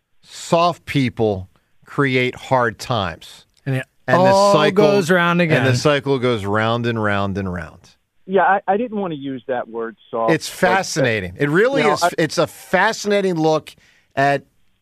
Soft people create hard times. And it And all the cycle goes round again. And the cycle goes round and round and round. Yeah, I, I didn't want to use that word. So It's fascinating. It really you know, is. I- It's a fascinating look at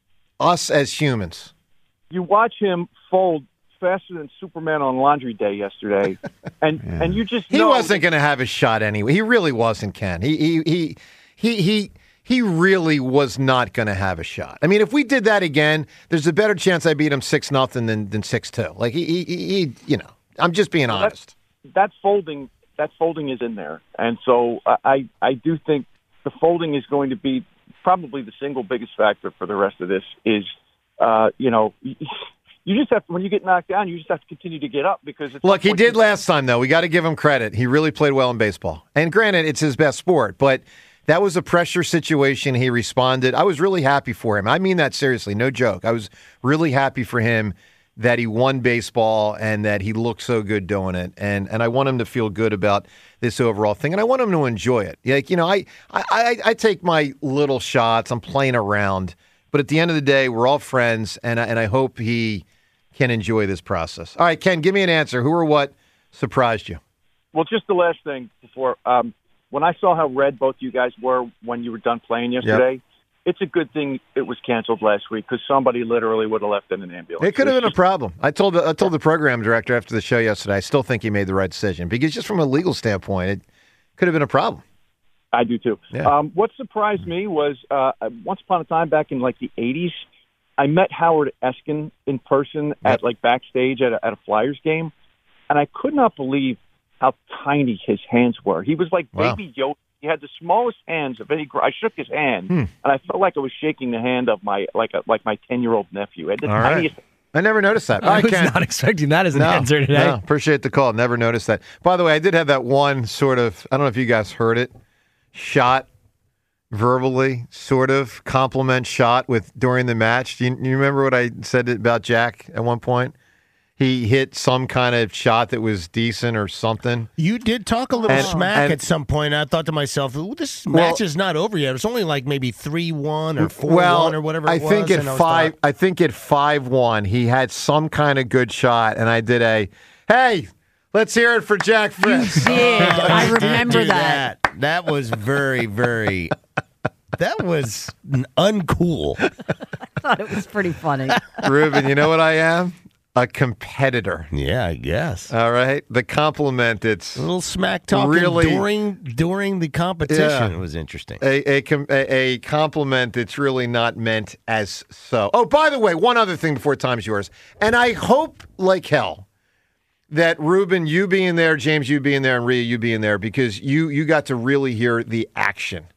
us as humans. You watch him fold faster than Superman on Laundry Day yesterday, and and you just He know wasn't going to have a shot anyway. He really wasn't, Ken. He he he he he, he really was not going to have a shot. I mean, if we did that again, there's a better chance I beat him six nothing than than six two. Like he, he he you know, I'm just being Well, honest. That, that folding, that folding is in there, and so I I do think the folding is going to be probably the single biggest factor for the rest of this. Is uh, you know. You just have to, when you get knocked down, you just have to continue to get up because it's Look, he did last time, though. We got to give him credit. He really played well in baseball. And granted, it's his best sport, but that was a pressure situation. He responded. I was really happy for him. I mean that seriously, no joke. I was really happy for him that he won baseball and that he looked so good doing it. And and I want him to feel good about this overall thing, and I want him to enjoy it. Like, you know, I I, I, I take my little shots. I'm playing around. But at the end of the day, we're all friends, and I, and I hope he can enjoy this process. All right, Ken, give me an answer. Who or what surprised you? Well, just the last thing before, um, when I saw how red both you guys were when you were done playing yesterday, Yep. it's a good thing it was canceled last week because somebody literally would have left in an ambulance. It could have been a problem. I told the, I told the program director after the show yesterday, I still think he made the right decision because just from a legal standpoint, it could have been a problem. I do too. Yeah. Um, what surprised me was uh, once upon a time back in like the eighties, I met Howard Eskin in person at like backstage at a, at a Flyers game, and I could not believe how tiny his hands were. He was like Wow. baby Yoda. He had the smallest hands of any. gr- I shook his hand, Hmm. and I felt like I was shaking the hand of my like a, like my ten year old nephew. He had the All right. tiniest. I never noticed that. I All right, was Ken. not expecting that as an No, answer today. no, appreciate the call. Never noticed that. By the way, I did have that one sort of, I don't know if you guys heard it, shot verbally, sort of compliment shot with during the match. Do you, you remember what I said about Jack at one point? He hit some kind of shot that was decent or something. You did talk a little And- smack and- at some point. I thought to myself, "Ooh, this Well- match is not over yet. It's only like maybe three one or four well, one or whatever it I was." think at and I was five. thought- I think at five one, he had some kind of good shot, and I did a, hey, let's hear it for Jack Fritz. did. I You did remember do that. that. That was very, very. That was n- uncool. I thought it was pretty funny. Ruben, you know what I am? A competitor. Yeah, I guess. All right. The compliment, it's A little smack talking really during during the competition. Yeah. It was interesting. a, a, com- a, a compliment that's really not meant as so. Oh, by the way, one other thing before time's yours. And I hope like hell that Ruben, you being there, James, you being there, and Rhea, you being there, because you you got to really hear the action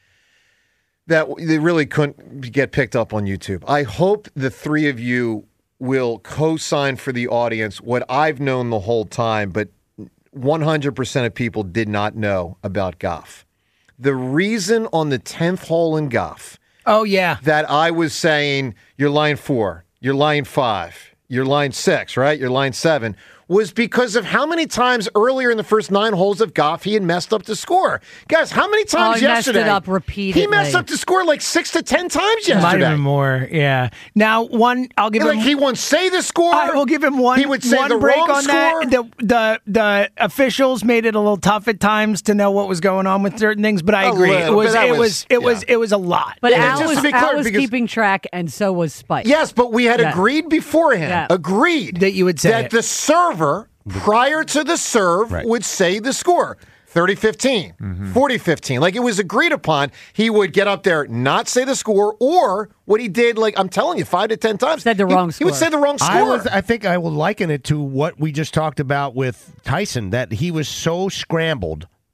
that they really couldn't get picked up on YouTube. I hope the three of you will co-sign for the audience what I've known the whole time, but one hundred percent of people did not know about Goff. The reason on the tenth hole in Goff Oh, yeah. that I was saying, you're line four, you're line five, you're line six, right? You're line seven, was because of how many times earlier in the first nine holes of Goff he had messed up the score. Guys, how many times Oh, he messed yesterday? it up repeatedly. He messed up the score like six to ten times Might have yesterday. been more, yeah. Now, one, I'll give Like him. he won't say the score. I will give him one. He would say one the break wrong on score. that. The, the the officials made it a little tough at times to know what was going on with certain things, but I A agree. little, it was but that it was, was- it was yeah. it was a lot. But Yeah, Al just was, to be Al clear, was because- keeping track, and so was Spike. Yes, but we had Yeah. agreed beforehand. Yeah. Agreed That you would say that it. the server prior to the serve Right. would say the score. thirty fifteen, Mm-hmm. forty fifteen. Like it was agreed upon. He would get up there, not say the score, or what he did, like I'm telling you, five to ten times. Said the he, wrong He would score. say the wrong score. I was. I think I will liken it to what we just talked about with Tyson. That he was so scrambled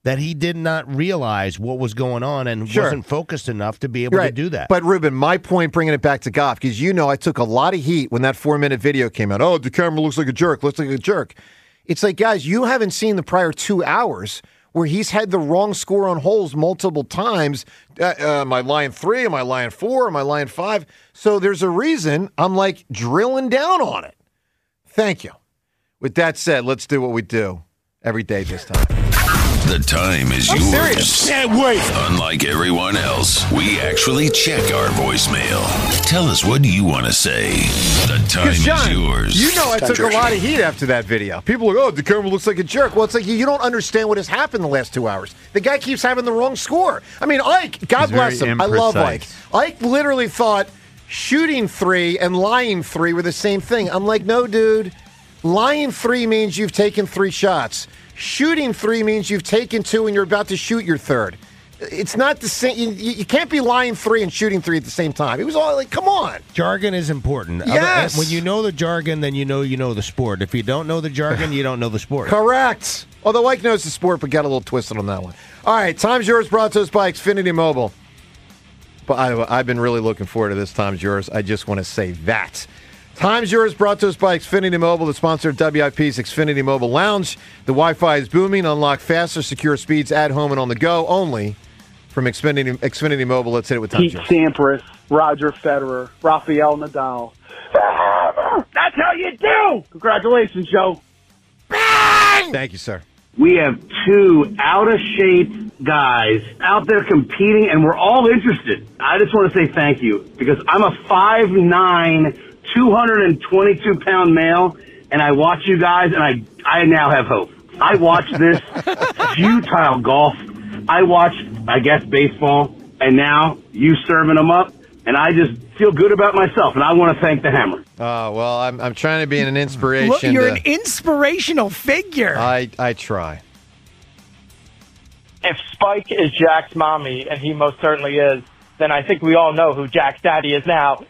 that he did not realize what was going on and Sure. wasn't focused enough to be able to do that. But, Ruben, my point bringing it back to Goff, because you know I took a lot of heat when that four-minute video came out. Oh, the camera looks like a jerk, looks like a jerk. It's like, guys, you haven't seen the prior two hours where he's had the wrong score on holes multiple times. Uh, uh, am I lying three? Am I lying four? Am I lying five? So there's a reason I'm, like, drilling down on it. Thank you. With that said, let's do what we do every day this time. The time is I'm yours. serious. Can't wait. Unlike everyone else, we actually check our voicemail. Tell us what you want to say. The time Because, John, is yours. you know I took a lot of heat after that video. People are like, oh, the camera looks like a jerk. Well, it's like you don't understand what has happened the last two hours. The guy keeps having the wrong score. I mean, Ike, God He's bless very him. I love Ike. imprecise. Ike literally thought shooting three and lying three were the same thing. I'm like, no, dude. Lying three means you've taken three shots. Shooting three means you've taken two and you're about to shoot your third. It's not the same. You, you can't be lying three and shooting three at the same time. It was all like, come on. Jargon is important. Yes. Other- when you know the jargon, then you know you know the sport. If you don't know the jargon, you don't know the sport. Correct. Although Ike knows the sport, but got a little twisted on that one. All right, time's yours, brought to us by Xfinity Mobile. But I, I've been really looking forward to this time's yours. I just want to say that. Time's yours, brought to us by Xfinity Mobile, the sponsor of W I P's Xfinity Mobile Lounge. The Wi-Fi is booming. Unlock faster, secure speeds at home and on the go. Only from Xfinity, Xfinity Mobile. Let's hit it with time's Pete yours. Sampras, Roger Federer, Rafael Nadal. That's how you do! Congratulations, Joe. Thank you, sir. We have two out-of-shape guys out there competing, and we're all interested. I just want to say thank you, because I'm a five nine, two hundred twenty-two pound male, and I watch you guys, and I I now have hope. I watch this futile golf. I watch, I guess, baseball, and now you serving them up, and I just feel good about myself, and I want to thank the Hammer. Oh, well, I'm I'm trying to be an inspiration. Look, you're to- an inspirational figure. I I try. If Spike is Jack's mommy, and he most certainly is, then I think we all know who Jack's daddy is now.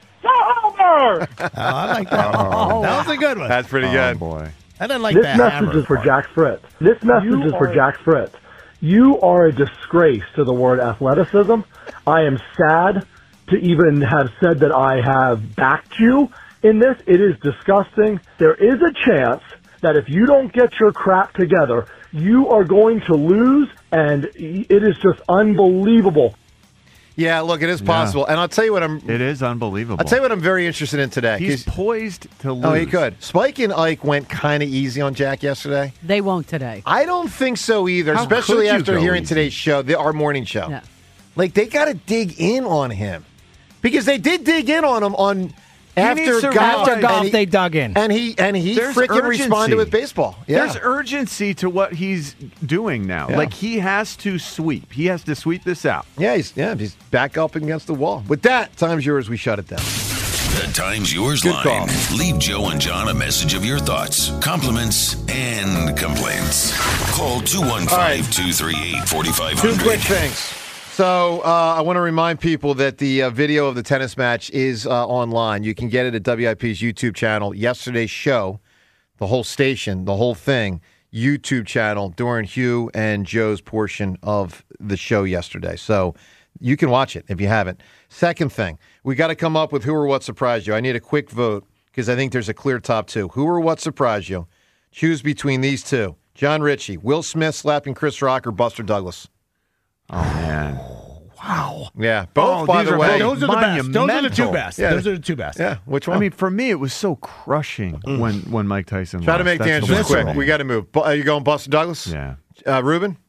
Homer! Oh, I like that one. That was a good one. That's pretty good. boy. I didn't like this that message hammer is for part. Jack Fritz. This message You is for are- Jack Fritz. You are a disgrace to the word athleticism. I am sad to even have said that I have backed you in this. It is disgusting. There is a chance that if you don't get your crap together, you are going to lose, and it is just unbelievable. Yeah, look, it is possible. And I'll tell you what I'm It is unbelievable. I'll tell you what I'm very interested in today. He's 'cause- poised to lose. Oh, he could. Spike and Ike went kind of easy on Jack yesterday. They won't today. I don't think so either, How especially could you after go hearing easy? today's show, the, our morning show. Yeah. Like, they got to dig in on him. Because they did dig in on him on after needs to golf. realize- After golf, and he, they dug in. and he and he There's freaking urgency. responded with baseball. Yeah. There's urgency to what he's doing now. Yeah. Like, he has to sweep. He has to sweep this out. yeah, he's yeah, he's back up against the wall. With that, time's yours. We shut it down. The Time's Yours Good line. call. Leave Joe and John a message of your thoughts, compliments, and complaints. Call two one five, two three eight, four five zero Two zero. quick things. So uh, I want to remind people that the uh, video of the tennis match is uh, online. You can get it at W I P's YouTube channel. Yesterday's show, the whole station, the whole thing, YouTube channel during Hugh and Joe's portion of the show yesterday. So you can watch it if you haven't. Second thing, we got to come up with who or what surprised you. I need a quick vote because I think there's a clear top two. Who or what surprised you? Choose between these two. John Ritchie, Will Smith slapping Chris Rock, or Buster Douglas. Oh, man. Wow. Yeah, both, Oh, by these the are way. Those are the best. Those are the two monumental. best. Yeah. Those are the two best. Yeah, which one? I mean, for me, it was so crushing when, when Mike Tyson Try to lost. make the That's answers quick. visceral. We got to move. Bu- Are you going Buster Douglas? Yeah. Uh, Ruben?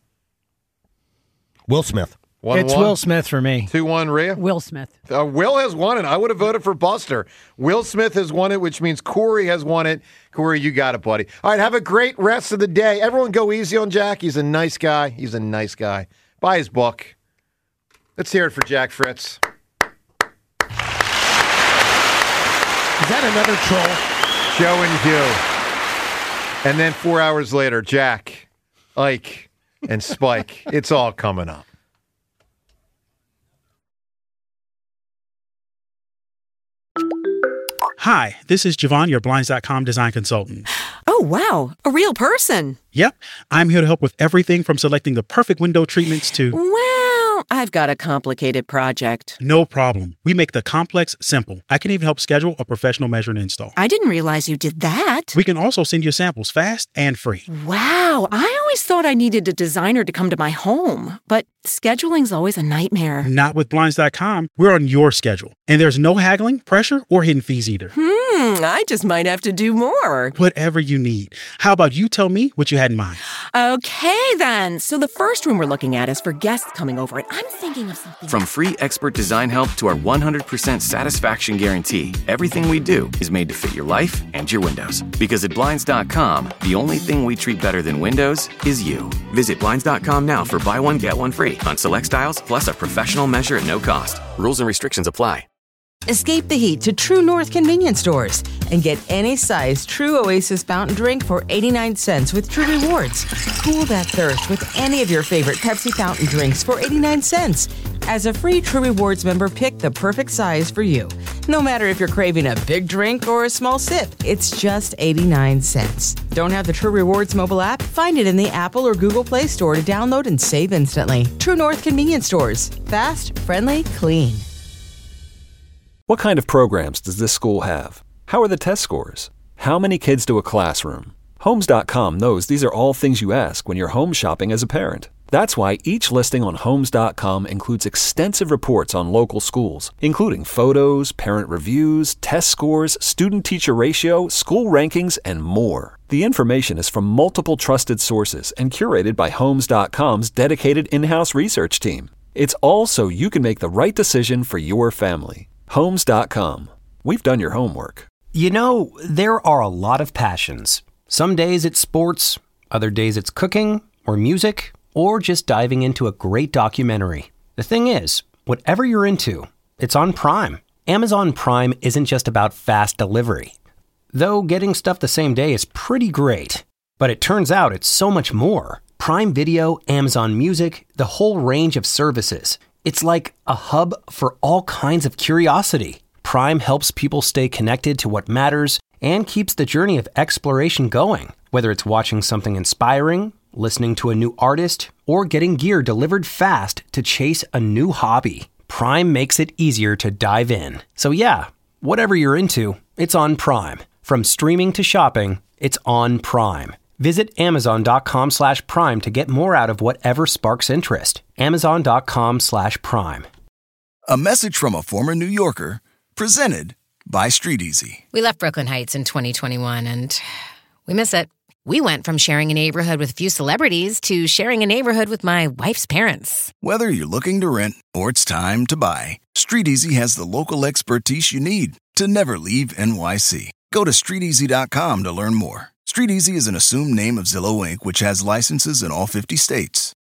Will Smith. One it's one. Will Smith for me. two one, Rhea? Will Smith. Uh, Will has won it. I would have voted for Buster. Will Smith has won it, which means Corey has won it. Corey, you got it, buddy. All right, have a great rest of the day. Everyone go easy on Jack. He's a nice guy. He's a nice guy. Buy his book. Let's hear it for Jack Fritz. Is that another troll? Joe and Hugh. And then four hours later, Jack, Ike, and Spike. It's all coming up. Hi, this is Javon, your Blinds dot com design consultant. Oh, Oh, wow. A real person. Yep. I'm here to help with everything from selecting the perfect window treatments to... Well, I've got a complicated project. No problem. We make the complex simple. I can even help schedule a professional measure and install. I didn't realize you did that. We can also send you samples fast and free. Wow. I always thought I needed a designer to come to my home, but scheduling's always a nightmare. Not with Blinds dot com. We're on your schedule. And there's no haggling, pressure, or hidden fees either. Hmm, I just might have to do more. Whatever you need. How about you tell me what you had in mind? Okay, then. So the first room we're looking at is for guests coming over, and I'm thinking of something. From free expert design help to our one hundred percent satisfaction guarantee, everything we do is made to fit your life and your windows. Because at Blinds dot com, the only thing we treat better than windows is you. Visit Blinds dot com now for buy one, get one free on select styles, plus a professional measure at no cost. Rules and restrictions apply. Escape the heat to True North convenience stores and get any size True Oasis fountain drink for eighty-nine cents with True Rewards. Cool that thirst with any of your favorite Pepsi fountain drinks for eighty-nine cents. As a free True Rewards member, pick the perfect size for you. No matter if you're craving a big drink or a small sip, it's just eighty-nine cents. Don't have the True Rewards mobile app? Find it in the Apple or Google Play Store to download and save instantly. True North convenience stores. Fast, friendly, clean. What kind of programs does this school have? How are the test scores? How many kids to a classroom? Homes dot com knows these are all things you ask when you're home shopping as a parent. That's why each listing on Homes dot com includes extensive reports on local schools, including photos, parent reviews, test scores, student-teacher ratio, school rankings, and more. The information is from multiple trusted sources and curated by Homes dot com's dedicated in-house research team. It's all so you can make the right decision for your family. Homes dot com. We've done your homework. You know, there are a lot of passions. Some days it's sports, other days it's cooking or music, or just diving into a great documentary. The thing is, whatever you're into, it's on Prime. Amazon Prime isn't just about fast delivery. Though getting stuff the same day is pretty great. But it turns out it's so much more. Prime Video, Amazon Music, the whole range of services. It's like a hub for all kinds of curiosity. Prime helps people stay connected to what matters and keeps the journey of exploration going. Whether it's watching something inspiring, listening to a new artist, or getting gear delivered fast to chase a new hobby, Prime makes it easier to dive in. So yeah, whatever you're into, it's on Prime. From streaming to shopping, it's on Prime. Visit Amazon dot com slash Prime to get more out of whatever sparks interest. Amazon dot com slash Prime. A message from a former New Yorker, presented by Street Easy. We left Brooklyn Heights in twenty twenty-one, and we miss it. We went from sharing a neighborhood with a few celebrities to sharing a neighborhood with my wife's parents. Whether you're looking to rent or it's time to buy, Street Easy has the local expertise you need to never leave N Y C. Go to street easy dot com to learn more. Street Easy is an assumed name of Zillow Incorporated, which has licenses in all fifty states.